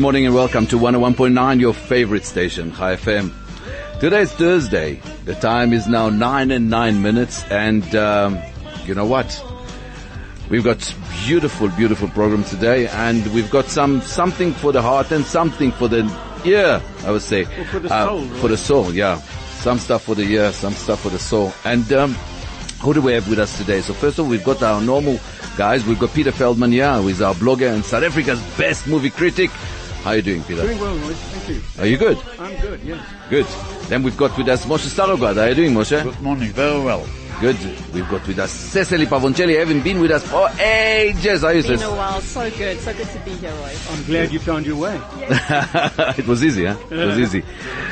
morning and welcome to 101.9, your favorite station, Chai FM. Today is Thursday. The time is now 9:09, and you know what? We've got beautiful, beautiful program today, and we've got something for the heart and something for the ear, I would say. Well, for the soul. Right? For the soul, yeah. Some stuff for the ear, some stuff for the soul. And who do we have with us today? So first of all, we've got our normal guys. We've got Peter Feldman here, who is our blogger and South Africa's best movie critic. How are you doing, Peter? Doing well, Roy. Thank you. Are you good? I'm good, yes. Good. Then we've got with us Moshe Starogard. How are you doing, Moshe? Good morning. Very well. Good. We've got with us Cecily Pavoncelli. Haven't been with us for ages. How are you, It's been a while. So good to be here, Roy. I'm glad you found your way. It was easy, huh? It was easy.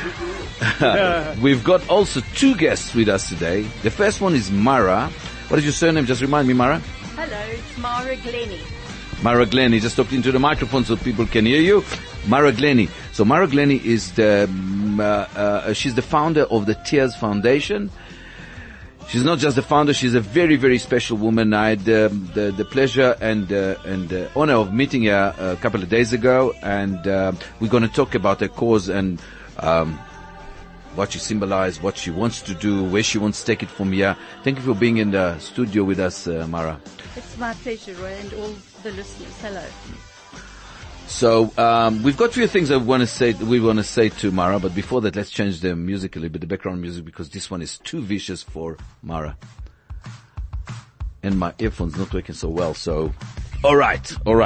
We've got also two guests with us today. The first one is Mara. What is your surname? Just remind me, Mara. Hello, it's Mara Glenny. Mara Glenny. Just talk into the microphone so people can hear you. Mara Glenny. So Mara Glenny is she's the founder of the Tears Foundation. She's not just the founder, she's a very, very special woman. I had the pleasure and honor of meeting her a couple of days ago, and we're going to talk about her cause and what she symbolizes, what she wants to do, where she wants to take it from here. Thank you for being in the studio with us, Mara. It's my pleasure, Roy, and all the listeners. Hello. So we've got a few things we want to say to Mara, but before that, let's change the music a little bit, the background music, because this one is too vicious for Mara. And my earphones not working so well, so all right,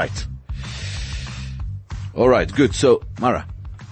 good. So Mara,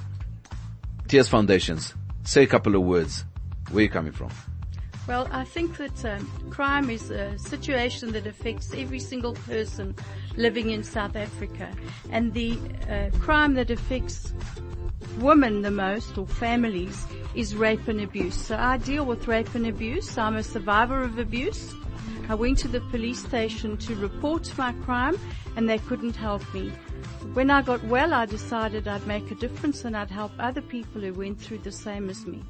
Tears Foundations, say a couple of words. Where are you coming from? Well, I think that crime is a situation that affects every single person living in South Africa. And the crime that affects women the most, or families, is rape and abuse. So I deal with rape and abuse. I'm a survivor of abuse. I went to the police station to report my crime, and they couldn't help me. When I got well, I decided I'd make a difference and I'd help other people who went through the same as me.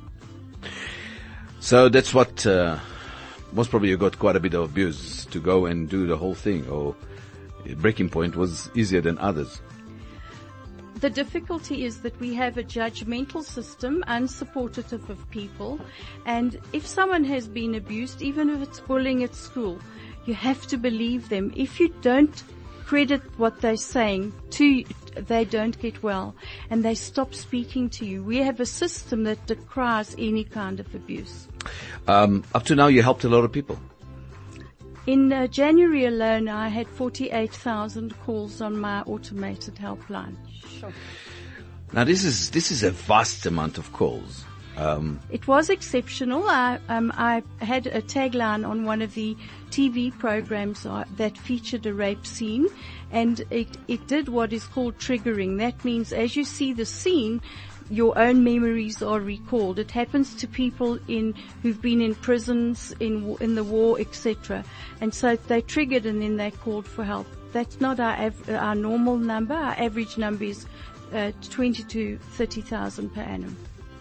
So that's what, most probably you got quite a bit of abuse to go and do the whole thing, or breaking point was easier than others. The difficulty is that we have a judgmental system, unsupportive of people, and if someone has been abused, even if it's bullying at school, you have to believe them. If you don't credit what they're saying to you, they don't get well, and they stop speaking to you. We have a system that decries any kind of abuse. Up to now, you helped a lot of people. In January alone, I had 48,000 calls on my automated helpline. Sure. Now, this is a vast amount of calls. It was exceptional. I had a tagline on one of the TV programs that featured a rape scene, and it did what is called triggering. That means as you see the scene, your own memories are recalled. It happens to people who've been in prisons, in the war, etc. And so they triggered, and then they called for help. That's not our normal number. Our average number is 20 to 30,000 per annum.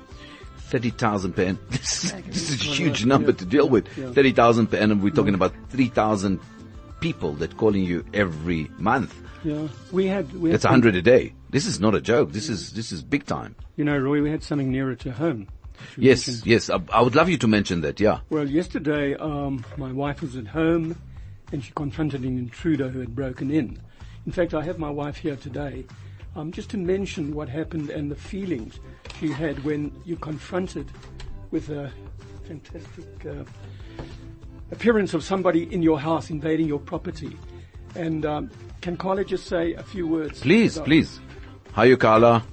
30,000 per annum. This is a huge number to deal with. 30,000 per annum. We're talking about 3,000 people that calling you every month. Yeah, we had That's 100 a day. This is not a joke. This is big time. You know, Roy, we had something nearer to home. Yes. I would love you to mention that. Yeah. Well, yesterday, my wife was at home, and she confronted an intruder who had broken in. In fact, I have my wife here today, just to mention what happened and the feelings she had when you're confronted with a fantastic appearance of somebody in your house invading your property. And can Carla just say a few words? Please. How are you, Carla?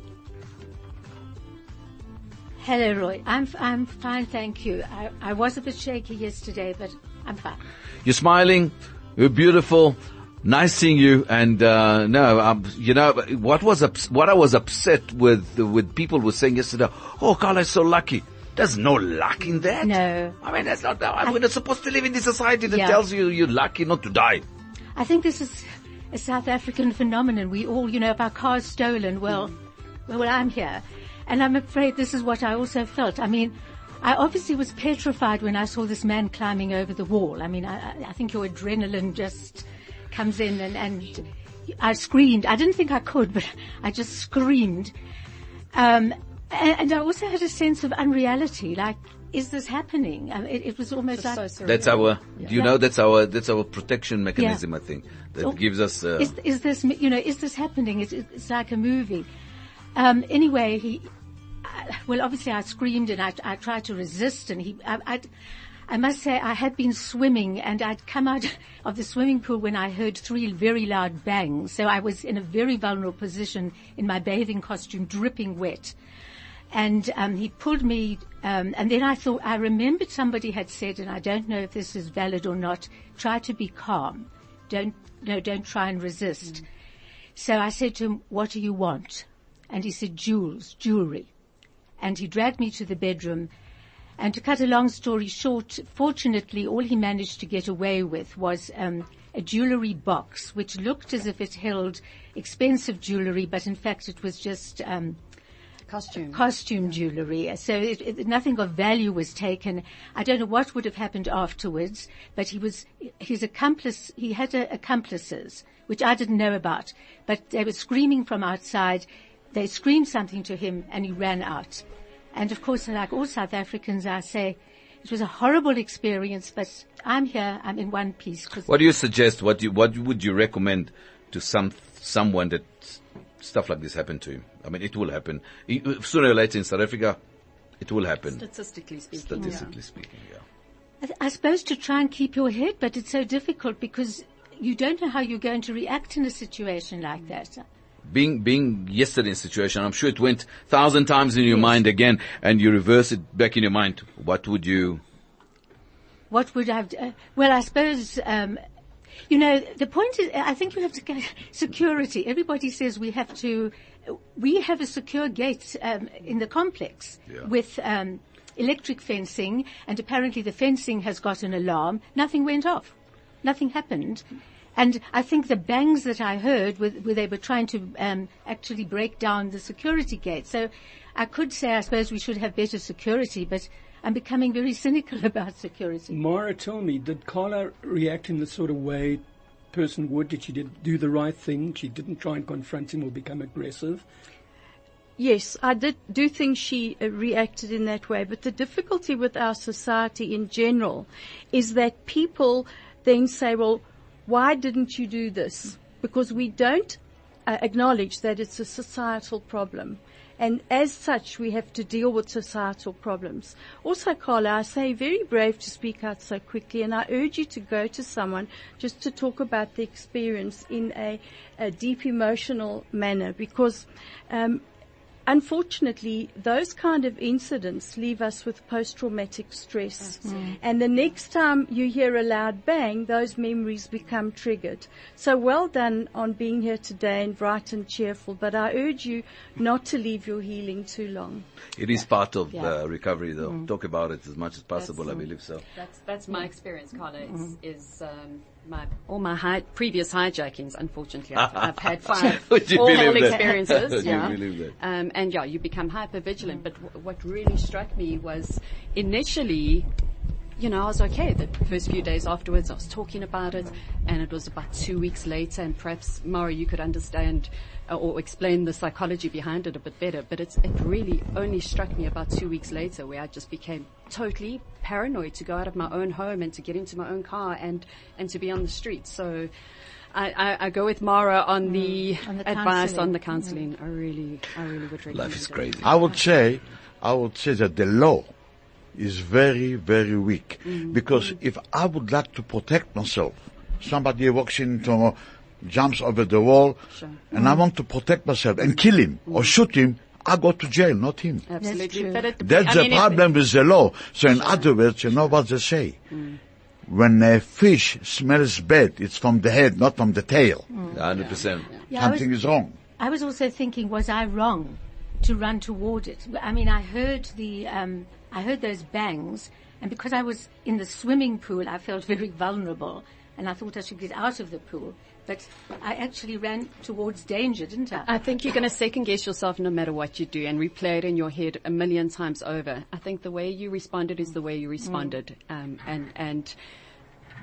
Hello, Roy. I'm fine, thank you. I was a bit shaky yesterday, but I'm fine. You're smiling. You're beautiful. Nice seeing you. And you know what I was upset with people were saying yesterday. Oh, Carla is so lucky. There's no luck in that. No. I mean, that's not. We're not supposed to live in this society that tells you you're lucky not to die. I think this is a South African phenomenon. We all, if our car's stolen, well, I'm here. And I'm afraid this is what I also felt. I mean, I obviously was petrified when I saw this man climbing over the wall. I mean, I think your adrenaline just comes in and I screamed. I didn't think I could, but I just screamed. And I also had a sense of unreality, like, is this happening? It was almost like... So That's our, that's our protection mechanism, I think. That gives us, is this, is this happening? It's like a movie. Anyway, obviously I screamed and I tried to resist, and I must say I had been swimming, and I'd come out of the swimming pool when I heard 3 very loud bangs. So I was in a very vulnerable position in my bathing costume, dripping wet. And he pulled me, and then I remembered somebody had said, and I don't know if this is valid or not, try to be calm. Don't try and resist. So I said to him, what do you want? And he said, jewelry. And he dragged me to the bedroom. And to cut a long story short, fortunately, all he managed to get away with was a jewelry box, which looked as if it held expensive jewelry, but in fact it was just costume jewelry. So nothing of value was taken. I don't know what would have happened afterwards, but his accomplice, he had accomplices, which I didn't know about, but they were screaming from outside. They screamed something to him and he ran out. And of course, like all South Africans, I say, it was a horrible experience, but I'm here, I'm in one piece. What do you suggest? What would you recommend to someone that stuff like this happened to him? I mean, it will happen. Sooner or later in South Africa, it will happen. Statistically speaking, yeah. I suppose to try and keep your head, but it's so difficult because you don't know how you're going to react in a situation like that. Being yesterday in a situation, I'm sure it went 1,000 times in your mind again, and you reverse it back in your mind. What would I have done? Well, I suppose, the point is, I think you have to get security. Everybody says we have a secure gate, in the complex with, electric fencing, and apparently the fencing has got an alarm. Nothing went off. Nothing happened. And I think the bangs that I heard where they were trying to actually break down the security gate. So I could say, I suppose we should have better security, but I'm becoming very cynical about security. Mara, tell me, did Carla react in the sort of way a person would? Did she do the right thing? She didn't try and confront him or become aggressive? Yes, I do think she reacted in that way. But the difficulty with our society in general is that people then say, well, why didn't you do this? Because we don't acknowledge that it's a societal problem. And as such, we have to deal with societal problems. Also, Carla, I say very brave to speak out so quickly, and I urge you to go to someone just to talk about the experience in a deep emotional manner, because unfortunately, those kind of incidents leave us with post-traumatic stress. And the next time you hear a loud bang, those memories become triggered. So well done on being here today and bright and cheerful, but I urge you not to leave your healing too long. It is part of recovery, though. Talk about it as much as possible, I believe so. That's my experience, Carla, is all my previous hijackings, unfortunately, I've had 5 awful experiences. Would you believe that? And you become hyper-vigilant. But what really struck me was initially, I was okay. The first few days afterwards, I was talking about it, and it was about 2 weeks later, and perhaps, Mara, you could understand or explain the psychology behind it a bit better, but it really only struck me about 2 weeks later, where I just became totally paranoid to go out of my own home and to get into my own car and to be on the street. So I go with Mara on the advice on the counseling. I really would recommend. Life is crazy. I would say that the law is very, very weak. Because if I would like to protect myself, somebody walks into, jumps over the wall, and I want to protect myself and kill him or shoot him, I go to jail, not him. Absolutely. That's the problem with the law. So in other words, you know what they say? When a fish smells bad, it's from the head, not from the tail. 100%. Something is wrong. I was also thinking, was I wrong to run toward it? I mean, I heard those bangs, and because I was in the swimming pool, I felt very vulnerable, and I thought I should get out of the pool. But I actually ran towards danger, didn't I? I think you're going to second guess yourself no matter what you do and replay it in your head a million times over. I think the way you responded is the way you responded. And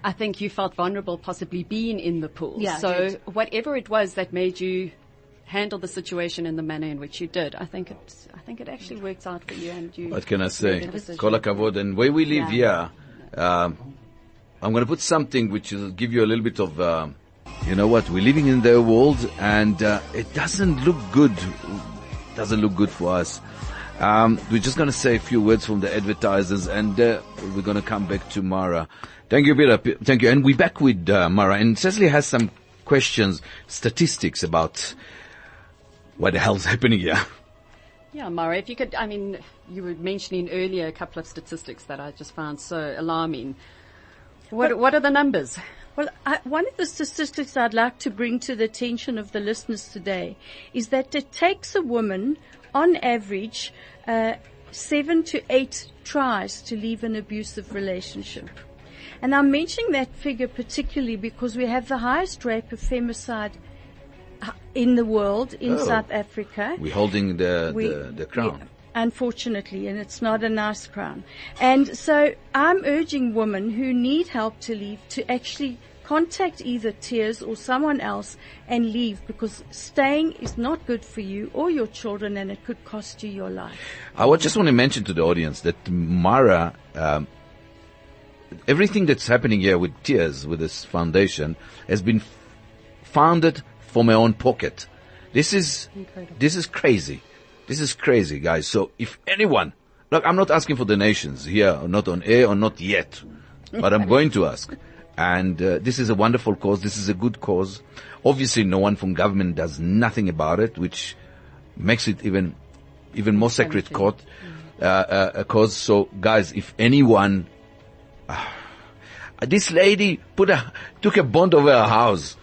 I think you felt vulnerable possibly being in the pool. Yeah, I so did. whatever it was that made you handle the situation in the manner in which you did, I think it actually worked out for you, and you. What can I say? made the decision. Kola kavod. And where we live Yeah. here, I'm going to put something which will give you a little bit of, you know what, we're living in their world, and it doesn't look good. Doesn't look good for us. We're just going to say a few words from the advertisers, and we're going to come back to Mara. Thank you, Peter. Thank you. And we're back with Mara. And Cecily has some questions, statistics about what the hell's happening here. Yeah, Mara, if you could, I mean, you were mentioning earlier a couple of statistics that I just found so alarming. What are the numbers? Well, one of the statistics I'd like to bring to the attention of the listeners today is that it takes a woman, on average, 7 to 8 tries to leave an abusive relationship. And I'm mentioning that figure particularly because we have the highest rate of femicide in the world in South Africa. We're holding the crown. Unfortunately, and it's not a nice crown. And so I'm urging women who need help to leave to actually contact either Tears or someone else and leave, because staying is not good for you or your children, and it could cost you your life. I just want to mention to the audience that Mara, everything that's happening here with Tears, with this foundation, has been founded from my own pocket. This is crazy. This is crazy, guys. So if anyone, look, I'm not asking for donations here, or not on air, or not yet, but I'm going to ask. And this is a wonderful cause. This is a good cause. Obviously, no one from government does nothing about it, which makes it even more sacred cause. So, guys, if anyone, this lady took a bond over her house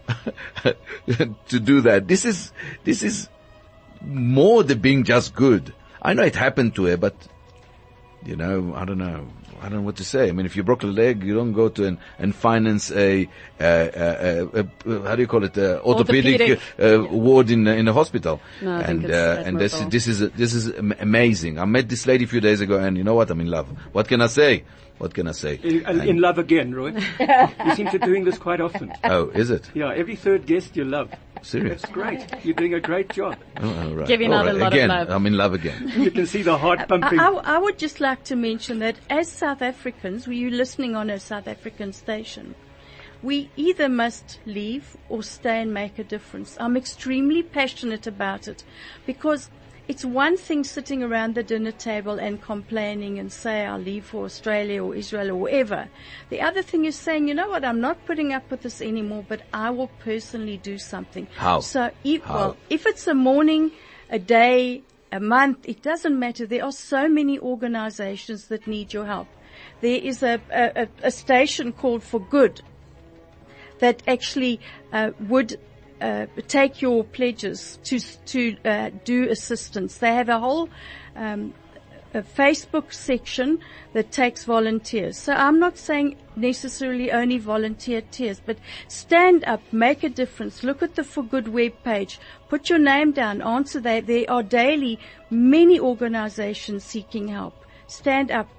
to do that. This is more than being just good. I know it happened to her, but you know, I don't know what to say. I mean, if you broke a leg, you don't go to and finance a how do you call it, orthopedic ward in a hospital. No, I think and this is amazing. I met this lady a few days ago, and you know what? I'm in love. What can I say? In love again, Roy. You seem to be doing this quite often. Oh, is it? Yeah, every third guest you love. Serious? That's great. You're doing a great job. Oh, right. Giving out a lot again, of love. I'm in love again. You can see the heart pumping. I would just like to mention that as South Africans, were you listening on a South African station, we either must leave or stay and make a difference. I'm extremely passionate about it, because it's one thing sitting around the dinner table and complaining and say, I'll leave for Australia or Israel or wherever. The other thing is saying, you know what, I'm not putting up with this anymore, but I will personally do something. How? So, if it's a morning, a day, a month, it doesn't matter. There are so many organizations that need your help. There is a station called For Good that actually would take your pledges to do assistance. They have a whole a Facebook section that takes volunteers. So I'm not saying necessarily only volunteer Tears, but stand up, make a difference. Look at the For Good web page. Put your name down. Answer that. There are daily many organizations seeking help. Stand up.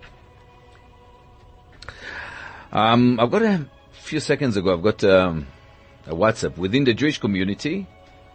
I've got a few seconds ago, I've got a WhatsApp within the Jewish community.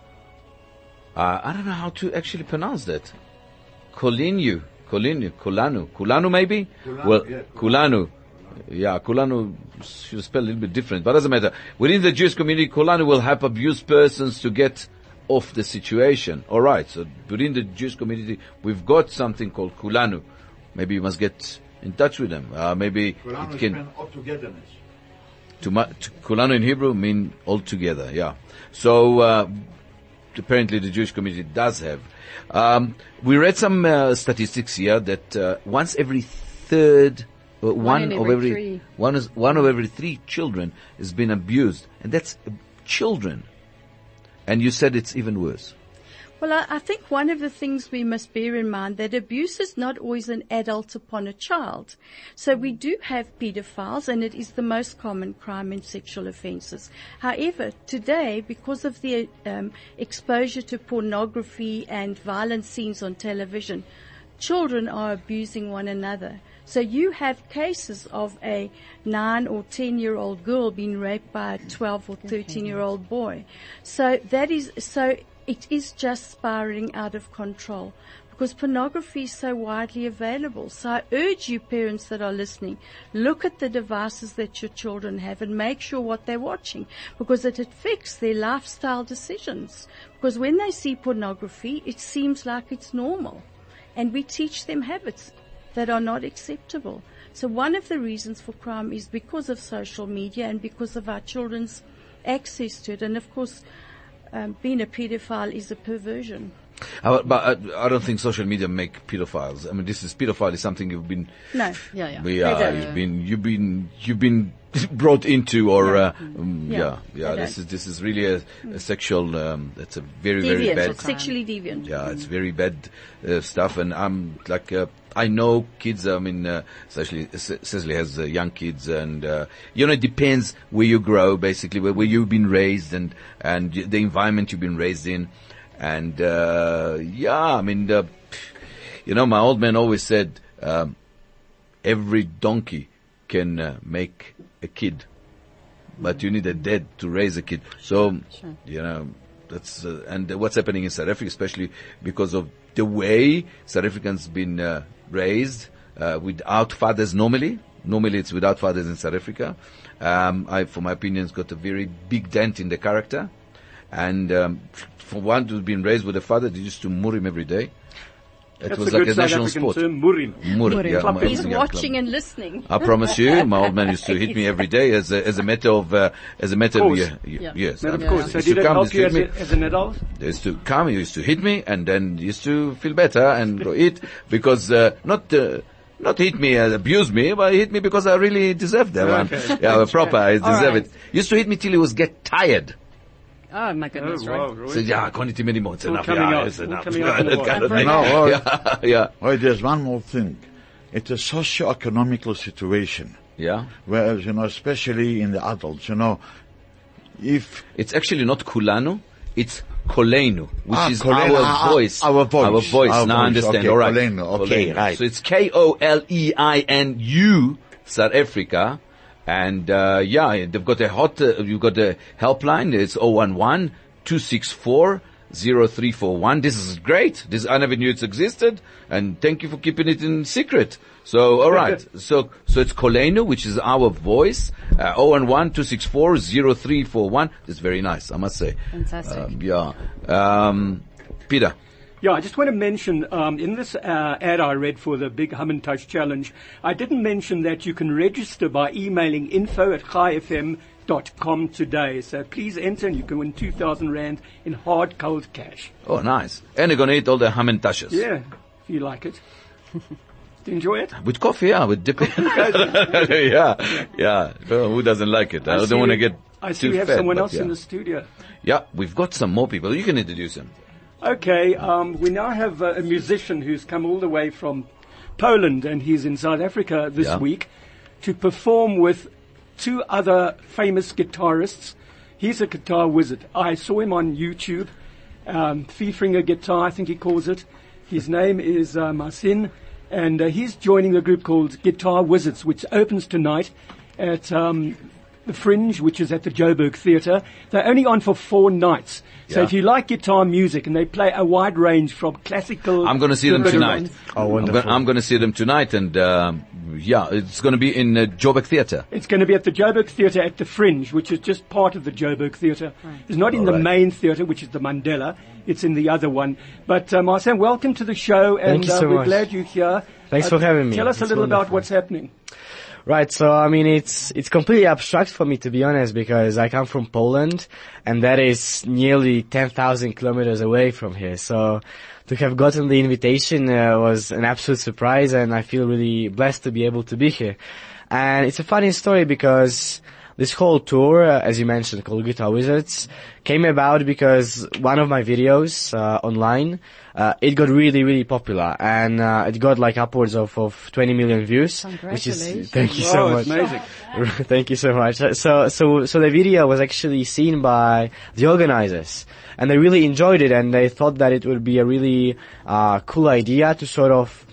I don't know how to actually pronounce that. Kulanu maybe? Kulanu. Yeah, Kulanu should spell a little bit different, but doesn't matter. Within the Jewish community, Kulanu will help abused persons to get off the situation. Alright, so within the Jewish community, we've got something called Kulanu. Maybe you must get in touch with them. Maybe Kulanu it can... togetherness. Kulanu in Hebrew mean all together, yeah. So, apparently the Jewish community does have. We read some statistics here that once every third, one of every three children has been abused, and that's children. And you said it's even worse. Well, I think one of the things we must bear in mind that abuse is not always an adult upon a child. So we do have pedophiles, and it is the most common crime in sexual offences. However, today, because of the exposure to pornography and violent scenes on television, children are abusing one another. So you have cases of a 9 or 10-year-old girl being raped by a 12 or 13-year-old boy. So it is just spiraling out of control because pornography is so widely available. So I urge you parents that are listening, look at the devices that your children have and make sure what they're watching because it affects their lifestyle decisions. Because when they see pornography, it seems like it's normal. And we teach them habits that are not acceptable. So one of the reasons for crime is because of social media and because of our children's access to it. And of course, being a pedophile is a perversion. But I don't think social media make pedophiles. I mean, pedophile is something you've been. No. Yeah. You've been brought into, or This is really a sexual. It's a very deviant, very bad. sexually deviant. Yeah, it's very bad stuff, and I'm like. I know kids, I mean, especially Cecily has young kids and, it depends where you grow, basically, where you've been raised and the environment you've been raised in. And, my old man always said, every donkey can make a kid, but you need a dad to raise a kid. So, that's, and what's happening in South Africa, especially because of the way South Africans been, raised, without fathers normally. Normally it's without fathers in South Africa. For my opinion, it's got a very big dent in the character. And, for one who's been raised with a father, they used to mur him every day. It That's was a like good a South national African sport. term, murim. Mur, yeah, He's watching and listening. I promise you, my old man used to hit me every day as a matter of yes. But of He course, so used to did it come, help used to you hit me. as an adult? They used to come, he used to hit me, and then used to feel better and go eat, because, not hit me and abuse me, but hit me because I really deserved that one. Okay. Yeah, proper, I deserve right. it. Used to hit me till he was get tired. Oh my goodness, wow, right? really? So, I can't hit him anymore. It's All enough. coming Yeah, out. it's All enough. coming out in the That kind of wild. thing. No, Yeah. there's one more thing. It's a socio-economical situation. Yeah. Whereas, especially in the adults, if It's actually not kulanu, it's kolenu, which is kolenu, our voice. our voice. Our voice. Our Now I voice. understand. Okay, All right. kolenu. Okay, right. So it's KOLEINU, South Africa. And, they've got you've got a helpline. It's 011-264-0341. This is great. I never knew it existed. And thank you for keeping it in secret. So, alright. So it's Kolenu, which is our voice. 011-264-0341. It's very nice, I must say. Fantastic. Peter. Yeah, I just want to mention, in this ad I read for the Big Hum and Touch Challenge, I didn't mention that you can register by emailing info@chaifm.com today. So please enter and you can win 2,000 Rand in hard, cold cash. Oh, nice. And you're gonna eat all the ham and tashes. Yeah, if you like it. Do you enjoy it? With coffee, yeah, with dipping. yeah. Well, who doesn't like it? I don't want to get I see too we have fat, someone but else in the studio. Yeah, we've got some more people. You can introduce them. Okay, we now have a musician who's come all the way from Poland, and he's in South Africa this week to perform with two other famous guitarists. He's a guitar wizard. I saw him on YouTube, Fiefringer Guitar, I think he calls it. His name is Marcin, and he's joining a group called Guitar Wizards, which opens tonight at the Fringe, which is at the Joburg Theatre. They're only on for 4 nights. So if you like guitar music, and they play a wide range from classical... I'm going to see them tonight. Oh, wonderful. I'm going to see them tonight, and it's going to be in Joburg Theatre. It's going to be at the Joburg Theatre at the Fringe, which is just part of the Joburg Theatre. It's not in the main theatre, which is the Mandela. It's in the other one. But Marcin, welcome to the show, and Thank you so we're much. glad you're here. Thanks for having me. Tell us a It's little about wonderful. what's happening. Right, so I mean it's completely abstract for me, to be honest, because I come from Poland and that is nearly 10,000 kilometers away from here. So to have gotten the invitation was an absolute surprise, and I feel really blessed to be able to be here. And it's a funny story because this whole tour, as you mentioned, called Guitar Wizards, came about because one of my videos online, it got really, really popular, and it got like upwards of 20 million views. Which is, thank you so much. It's amazing. Thank you so much. So the video was actually seen by the organizers, and they really enjoyed it, and they thought that it would be a really cool idea to sort of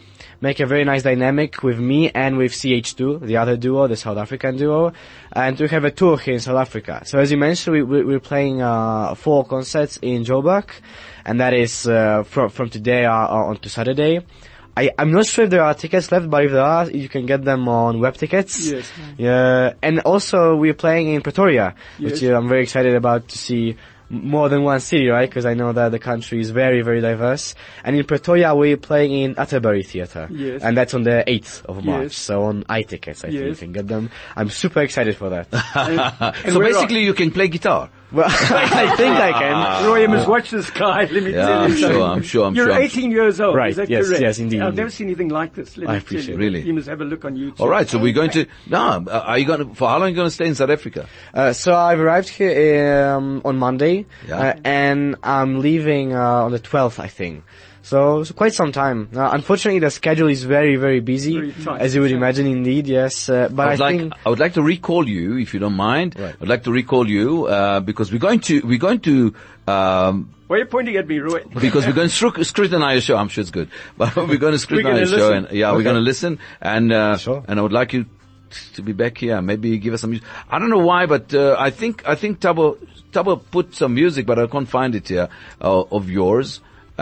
make a very nice dynamic with me and with CH2, the other duo, the South African duo, and to have a tour here in South Africa. So as you mentioned, we're playing 4 concerts in Joburg, and that is from today on to Saturday. I'm not sure if there are tickets left, but if there are, you can get them on web tickets. Yes. Yeah, and also we're playing in Pretoria, Yes. which I'm very excited about to see more than one city, right? Because I know that the country is very, very diverse. And in Pretoria, we're playing in Atterbury Theatre. Yes. And that's on the 8th of March. Yes. So on iTickets, I think you Yes. can get them. I'm super excited for that. So where basically, you can play guitar. Well, I think I can. Roy, you must watch this guy. Let me Yeah, tell I'm you sure, something. I'm sure, I'm You're sure. 18 years old. Right, Is that yes, correct? yes, indeed, I've indeed. never seen anything like this. Let I me appreciate tell it. you. Really? You must have a look on YouTube. All right, so we're going to. No, are you going to? For how long are you going to stay in South Africa? So I've arrived here on Monday, Yeah. and I'm leaving on the 12th, I think. So quite some time. Unfortunately, the schedule is very, very busy, Very tight. as you would imagine, indeed. Yes, but I think I would like to recall you, if you don't mind. Right. I'd like to recall you because we're going to. Why are you pointing at me, Roy? Because we're going to scrutinize your show. I'm sure it's good, but we're going to scrutinize gonna your show, listen. and we're going to listen, and Sure. and I would like you to be back here. Maybe give us some music. I don't know why, but I think Tabo put some music, but I can't find it here of yours.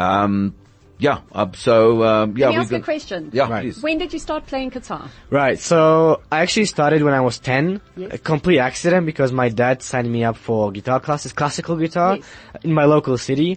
Yeah. Can Yeah. I ask a question? Yeah, Right. please. When did you start playing guitar? Right, so I actually started when I was 10, Yes. a complete accident because my dad signed me up for guitar classes, classical guitar, Yes. in my local city.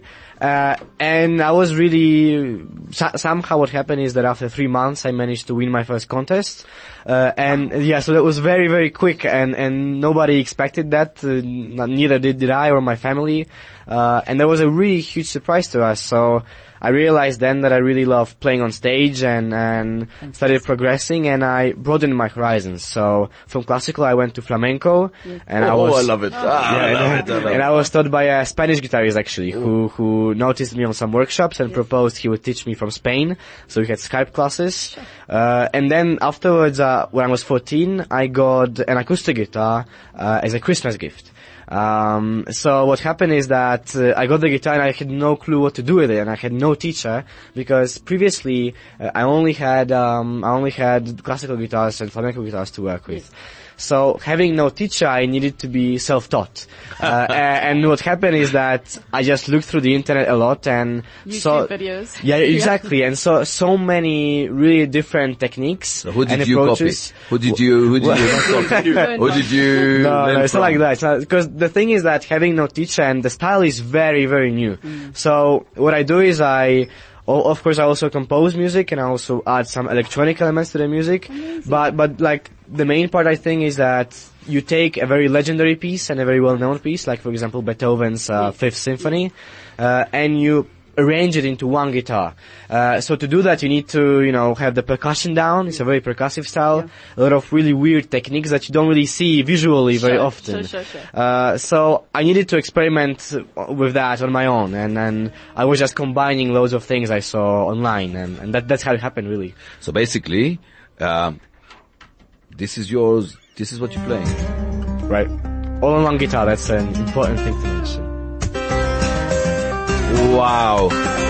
And I was really, somehow what happened is that after 3 months I managed to win my first contest. And yeah, so that was very, very quick and nobody expected that, neither did I or my family. And that was a really huge surprise to us, so I realized then that I really love playing on stage and started progressing, and I broadened my horizons. So from classical I went to flamenco, and I I was love it. yeah, and I was taught by a Spanish guitarist actually, who noticed me on some workshops and proposed he would teach me from Spain. So we had Skype classes, and then afterwards, when I was 14, I got an acoustic guitar as a Christmas gift. So what happened is that I got the guitar and I had no clue what to do with it, and I had no teacher because previously I only had classical guitars and flamenco guitars to work with. So having no teacher, I needed to be self-taught. And what happened is that I just looked through the internet a lot and saw YouTube videos. Yeah, exactly. And so many really different techniques Who and did you copy? approaches. Who did you not copy? Who did you No, learn it's not from? like that. It's not, because the thing is that having no teacher and the style is very, very new. So what I do is of course I also compose music and I also add some electronic elements to the music. But like the main part I think is that you take a very legendary piece and a very well-known piece, like for example Beethoven's Fifth Symphony, and you arrange it into one guitar. So to do that, you need to, have the percussion down. It's a very percussive style. A lot of really weird techniques that you don't really see visually very often. Sure. So I needed to experiment with that on my own, and I was just combining loads of things I saw online, and that's how it happened, really. So basically, this is yours. This is what you're playing. Right. All on one guitar. That's an important thing to mention. Wow.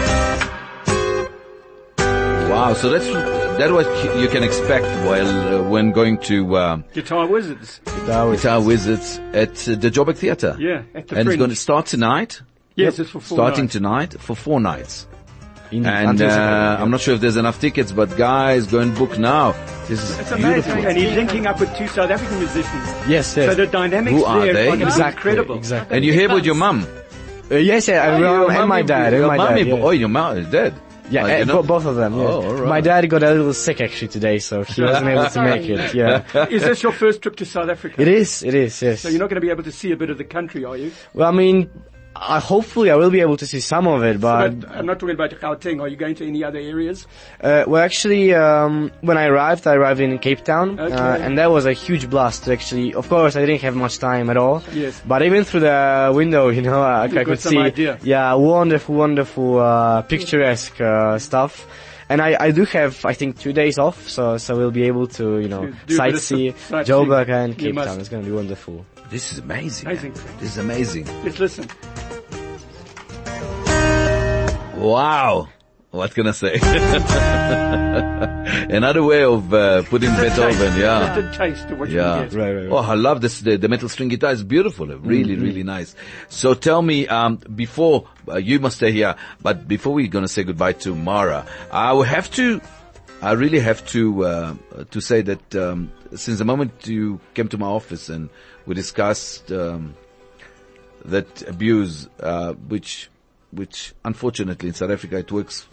So that's what you can expect when going to Guitar Wizards. Guitar Wizards at the Joburg Theatre. Yeah, at the And it's Fringe. going to start tonight. Yes, it's for 4 Starting nights. tonight for 4 nights. Indeed. And Until Saturday, I'm not sure if there's enough tickets, but guys, go and book now. This is It's amazing. beautiful. And he's linking up with 2 South African musicians. Yes. So the dynamics Who are there they? are gonna be Exactly. incredible. Exactly. And you're here with your mum. Yes, your and my mummy- dad. Your And my mummy, dad. Yeah. oh, your mum is dead. Yeah, Like, you know? both of them. Yes. Oh, all right. My dad got a little sick actually today, so he wasn't able to Sorry. make it. Yeah, Is this your first trip to South Africa? it is. Yes. So you're not going to be able to see a bit of the country, are you? Well, I mean, hopefully I will be able to see some of it, but But I'm not talking about Gauteng. Are you going to any other areas? well, actually, when I arrived in Cape Town, Okay. and that was a huge blast. To actually, of course, I didn't have much time at all. Yes. But even through the window, I got could some see, idea. yeah, wonderful, picturesque stuff. And I do have, I think, 2 days off, so we'll be able to, do a bit of sightsee sightseeing. Joburg and You Cape must. Town. It's going to be wonderful. This is amazing. Amazing. This is amazing. Let's listen. Wow. What can I say? Another way of putting Beethoven, yeah. Just a taste of what Yeah. you get. Right. Oh, I love this. The metal string guitar is beautiful. Really, really nice. So tell me, before, you must stay here, but before we're going to say goodbye to Mara, I really have to say that, since the moment you came to my office and we discussed, that abuse, which unfortunately in South Africa it works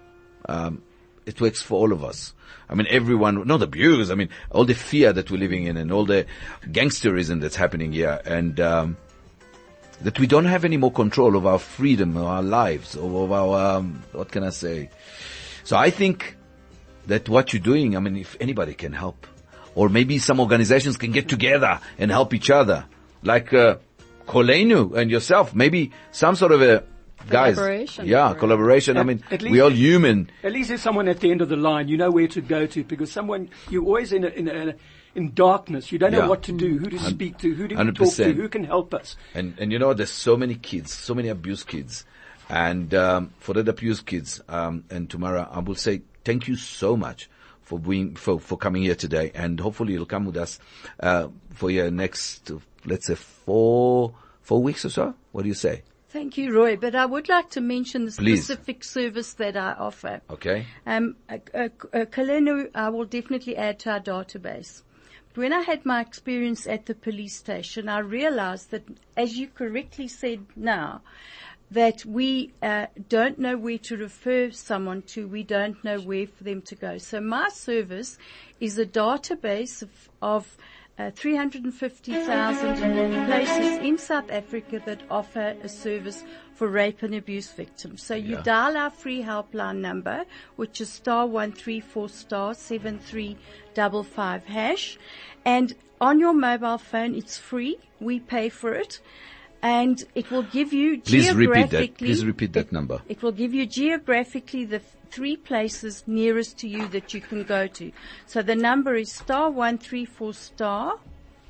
for all of us. I mean, everyone, not abuse, I mean, all the fear that we're living in and all the gangsterism that's happening here, and that we don't have any more control of our freedom, of our lives, of our, what can I say? So I think that what you're doing, I mean, if anybody can help, or maybe some organizations can get together and help each other, like Kolenu and yourself, maybe some sort of a Collaboration. Guys, yeah, collaboration. I mean, At least- we're all human. At least there's someone at the end of the line. You know where to go to, because you're always in darkness. You don't know Yeah. what to do, who to speak to, who do we 100%. talk to, who can help us. And you know, there's so many kids, so many abused kids. And, for the abused kids, and Tamara, I will say thank you so much for for coming here today. And hopefully you'll come with us, for your next, let's say 4 weeks or so. What do you say? Thank you, Roy. But I would like to mention the Please. specific service that I offer. Okay? Kalenu, I will definitely add to our database. When I had my experience at the police station, I realized that, as you correctly said now, that we don't know where to refer someone to. We don't know where for them to go. So my service is a database of 350,000 places in South Africa that offer a service for rape and abuse victims. So you dial our free helpline number, which is *134 *7355#, and on your mobile phone, it's free. We pay for it. And it will give you Please repeat geographically. that. Please repeat that number. It will give you geographically the 3 places nearest to you that you can go to. So the number is *134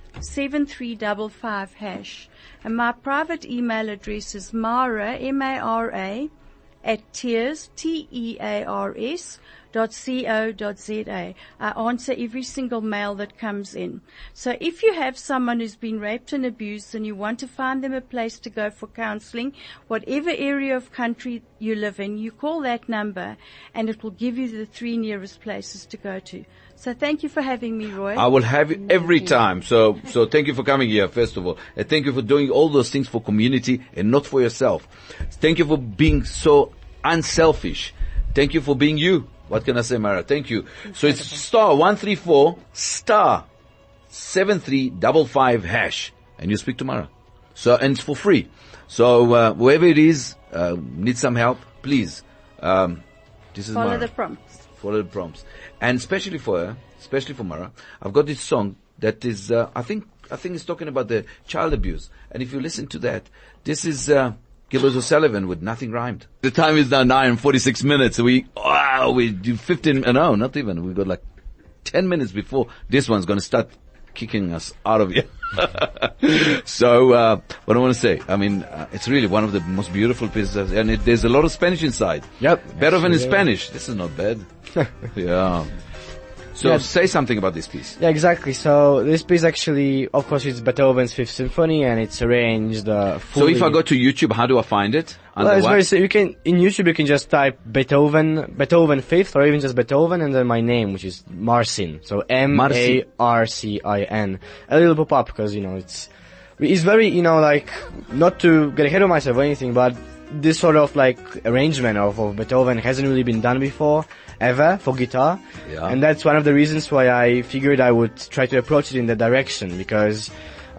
*7355#. And my private email address is Mara, M-A-R-A, @tears, TEARS.co.za. I answer every single mail that comes in. So if you have someone who's been raped and abused and you want to find them a place to go for counseling, whatever area of country you live in, you call that number and it will give you the 3 nearest places to go to. So thank you for having me, Roy. I will have you every time. So thank you for coming here, first of all. And thank you for doing all those things for community and not for yourself. Thank you for being so unselfish. Thank you for being you. What can I say, Mara? Thank you. So it's *134 *7355#, and you speak to Mara. So, and it's for free. So, whoever it is, needs some help, please. This is Follow Mara. the prompts. Follow the prompts. And especially for her, especially for Mara, I've got this song that is, I think it's talking about the child abuse. And if you listen to that, this is, Gilbert O'Sullivan with Nothing Rhymed. The time is now 9:46 minutes. We do 15, no, not even. We've got like 10 minutes before this one's going to start kicking us out of here. So, what I want to say, I mean, it's really one of the most beautiful pieces, and there's a lot of Spanish inside. Yep. Beethoven in Yeah. Spanish. This is not bad. Yeah. So Yeah. say something about this piece. Yeah, exactly. So this piece actually, of course, it's Beethoven's Fifth Symphony, and it's arranged So fully. if I go to YouTube, how do I find it? Under Well, it's what? very simple. You can, in YouTube, you can just type Beethoven Fifth, or even just Beethoven, and then my name, which is Marcin. So M-A-R-C-I-N. A little pop up, because, it's very, like, not to get ahead of myself or anything, but this sort of, like, arrangement of Beethoven hasn't really been done before, ever, for guitar. Yeah. And that's one of the reasons why I figured I would try to approach it in that direction, because,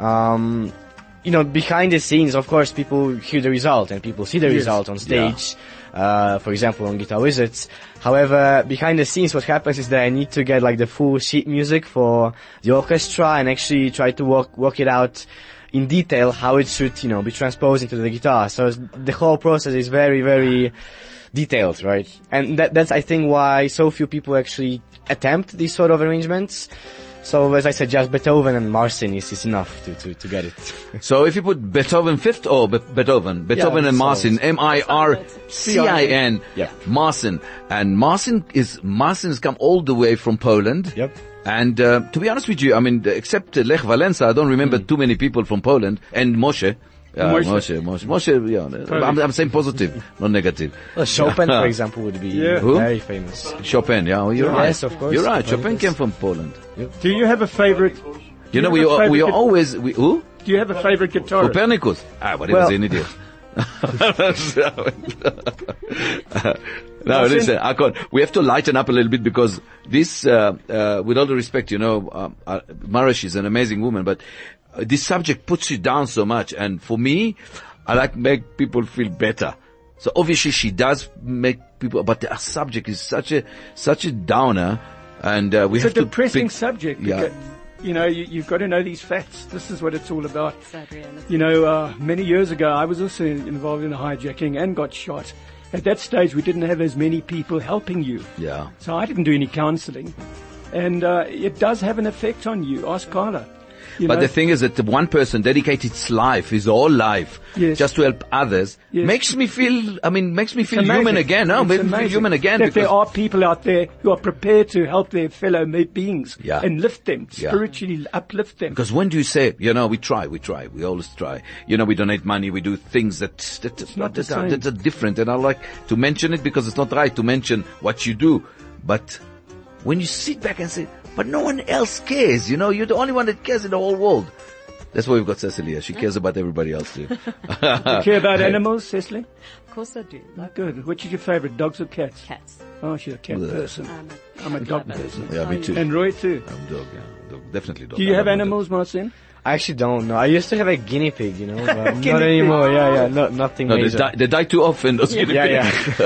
behind the scenes, of course, people hear the result and people see the result on stage, for example, on Guitar Wizards. However, behind the scenes, what happens is that I need to get like the full sheet music for the orchestra and actually try to work it out in detail how it should, be transposed into the guitar. So the whole process is very, very detailed, right? And that's, I think, why so few people actually attempt these sort of arrangements. So as I said, just Beethoven and Marcin is enough to get it. So if you put Beethoven fifth or Beethoven and Marcin, M-I-R-C-I-N, Marcin. And Marcin has come all the way from Poland. Yep. And to be honest with you, I mean, except Lech Walesa, I don't remember too many people from Poland. And Moshe. Moshe, yeah. I'm saying positive, not negative. Well, Chopin, for example, would be very famous. Chopin, yeah. Oh, you're right. Yes, of course. You're right. Chopin came from Poland. Do you have a favorite? We are always, who? Do you have a favorite guitarist? Copernicus. But he was an idiot. No, listen, I can't. We have to lighten up a little bit because this, with all the respect, Marosh is an amazing woman, but this subject puts you down so much. And for me, I like make people feel better. So obviously she does make people, but the subject is such a downer, and we have to. It's a depressing subject. Yeah. Because, you've got to know these facts. This is what it's all about. Sad reality. Many years ago, I was also involved in a hijacking and got shot. At that stage, we didn't have as many people helping you. Yeah. So I didn't do any counseling. And it does have an effect on you. Ask Carla. But the thing is that the one person dedicated his life, his whole life, just to help others, makes me feel human again. No, makes me feel human again. That there are people out there who are prepared to help their fellow beings and lift them, spiritually uplift them. Because when do you say, we try, we always try. We donate money, we do things that are different. And I like to mention it because it's not right to mention what you do. But when you sit back and say, but no one else cares, you're the only one that cares in the whole world. That's why we've got Cecily here. She cares about everybody else too. You care about animals, Cecily? Of course I do. Good. Which is your favorite, dogs or cats? Cats. Oh, she's a cat person. I'm a dog person. Yeah, me too. And Roy too. I'm dog, definitely dog. Do you have animals, Marcin? I actually don't know. I used to have a guinea pig, but not anymore. Nothing major. They die too often, those guinea pigs.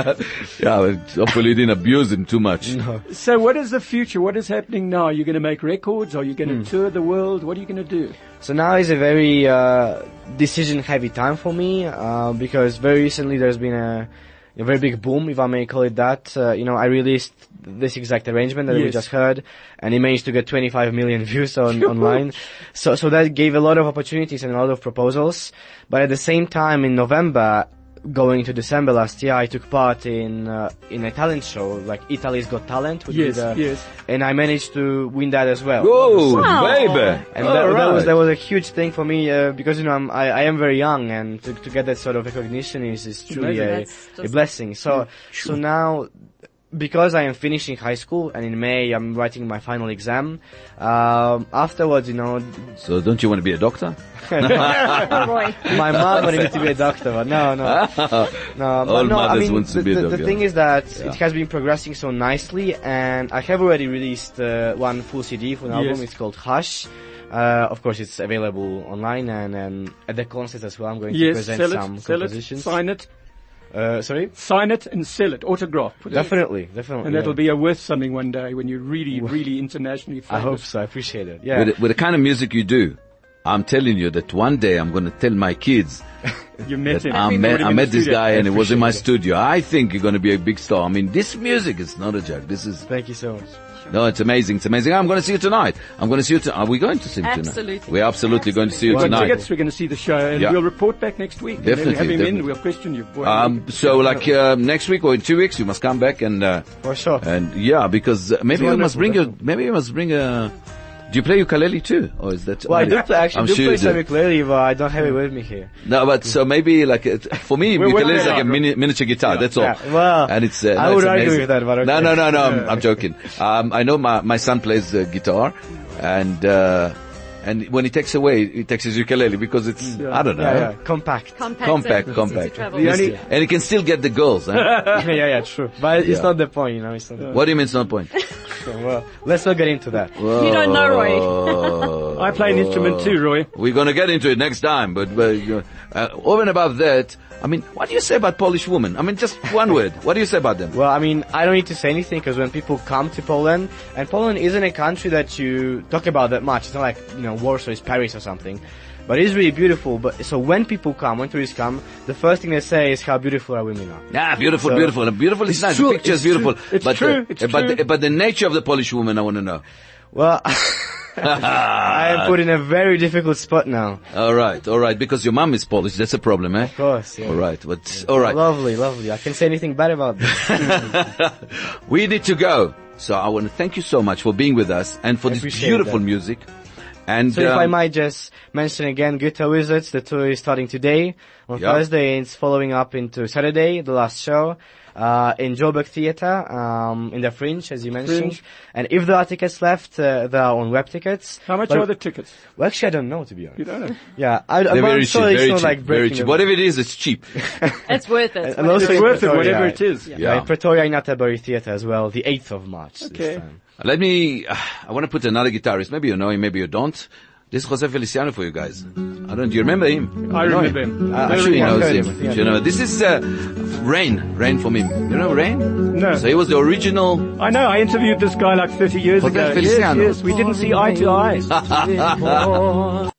But hopefully you didn't abuse them too much. No. So what is the future? What is happening now? Are you going to make records? Are you going to tour the world? What are you going to do? So now is a very decision-heavy time for me because very recently there's been a very big boom, if I may call it that. I released this exact arrangement that we just heard, and it managed to get 25 million views online. So that gave a lot of opportunities and a lot of proposals. But at the same time, in November, going into December last year, I took part in a talent show, like Italy's Got Talent. And I managed to win that as well. Whoa, baby! And that was a huge thing for me, because, I am very young, and to get that sort of recognition is truly a blessing. So now, because I am finishing high school, and in May I'm writing my final exam, afterwards, So don't you want to be a doctor? My mom wanted me to be a doctor, but no. All mothers want to be a doctor. The thing is that it has been progressing so nicely, and I have already released one full CD for an album. It's called Hush. Of course, it's available online and at the concert as well. I'm going to present some compositions. Sign it. Sorry? Sign it and sell it. Autograph. Definitely. And that'll be worth something one day when you're really, really internationally famous. I hope so. I appreciate it. Yeah. With the kind of music you do, I'm telling you that one day I'm going to tell my kids you met him. I met this guy and it was in my studio. I think you're going to be a big star. I mean, this music is not a joke. Thank you so much. No, it's amazing. It's amazing. I'm going to see you tonight. Are we going to see you tonight? Absolutely. We're absolutely going to see you tonight. Tickets, we're going to see the show, and we'll report back next week. Definitely. And then we have him in, we'll question you. Next week or in 2 weeks, you must come back and, for sure. And because maybe you must bring a, do you play ukulele too? Or is that? Well, I do play some ukulele, but I don't have it with me here. No, but so maybe for me, ukulele is like a miniature guitar, that's all. Yeah. Well, and it's, I would argue with that, but okay. No, I'm joking. I know my son plays guitar, and when he takes his ukulele because it's, I don't know. Yeah. Compact. And he can still get the girls, huh? Yeah, true. But it's not the point, It's not What do you mean it's not the point? Well, let's not get into that. Whoa. You don't know, Roy. I play an instrument too, Roy. We're going to get into it next time, but over and above that, I mean, what do you say about Polish women? I mean, just one word. What do you say about them? Well, I mean, I don't need to say anything because when people come to Poland, and Poland isn't a country that you talk about that much. It's not like, Warsaw is Paris or something. But it's really beautiful. But so when tourists come, the first thing they say is how beautiful our women are. Yeah, beautiful, So- beautiful. Beautiful is nice. true, The picture is it's true. beautiful. It's but true, it's but true. but the nature of the Polish woman, I want to know. Well, I am put in a very difficult spot now. All right. Because your mom is Polish. That's a problem, eh? Of course. Yeah. All right. But all right. Lovely, lovely. I can't say anything bad about this. We need to go. So I want to thank you so much for being with us and for I this appreciate beautiful that. music. And So if I might just mention again, Guitar Wizards, the tour is starting today on Yeah. Thursday, and it's following up into Saturday, the last show, in Joburg Theatre, in the Fringe, as you mentioned. Fringe. And if there are tickets left, they are on web tickets. How much But- are the tickets? Well, actually, I don't know, to be honest. You don't know. Yeah, they're I'm very cheap, sure it's very not cheap, like very breaking cheap. the- Whatever it is, it's cheap. It's worth it. And also It's in worth it, Pretoria, whatever it is. Yeah. In Pretoria in Atterbury Theatre as well, the 8th of March Okay. this time. Let me, I want to put another guitarist. Maybe you know him, maybe you don't. This is Jose Feliciano for you guys. I don't, do you remember him? I You know remember him. I'm sure he Very knows well. him. Yeah. You know, this is, Rain from him. You know Rain? No. So he was the original, I know, I interviewed this guy like 30 years Jose ago. Feliciano. Yes, we didn't see eye to eye.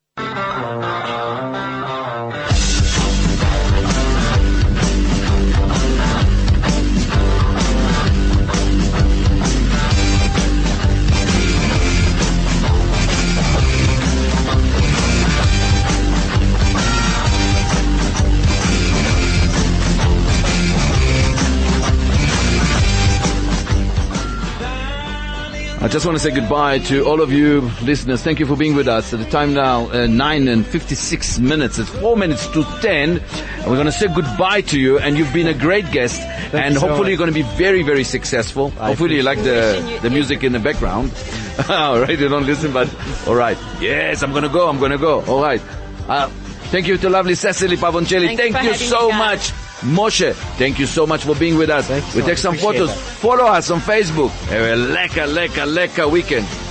I just want to say goodbye to all of you listeners. Thank you for being with us. At the time now, 9:56. It's 4 minutes to 10. And we're going to say goodbye to you. And you've been a great guest. And you so hopefully much. you're going to be very, very successful. Hopefully you like the music in the background. All right, you don't listen, but all right. Yes, I'm going to go. All right. Thank you to lovely Cecily Pavoncelli. Thanks Thank for you having so me, guys. much. Moshe, thank you so much for being with us. Thank you so We take much. some Appreciate photos. that. Follow us on Facebook. Have a lekker weekend.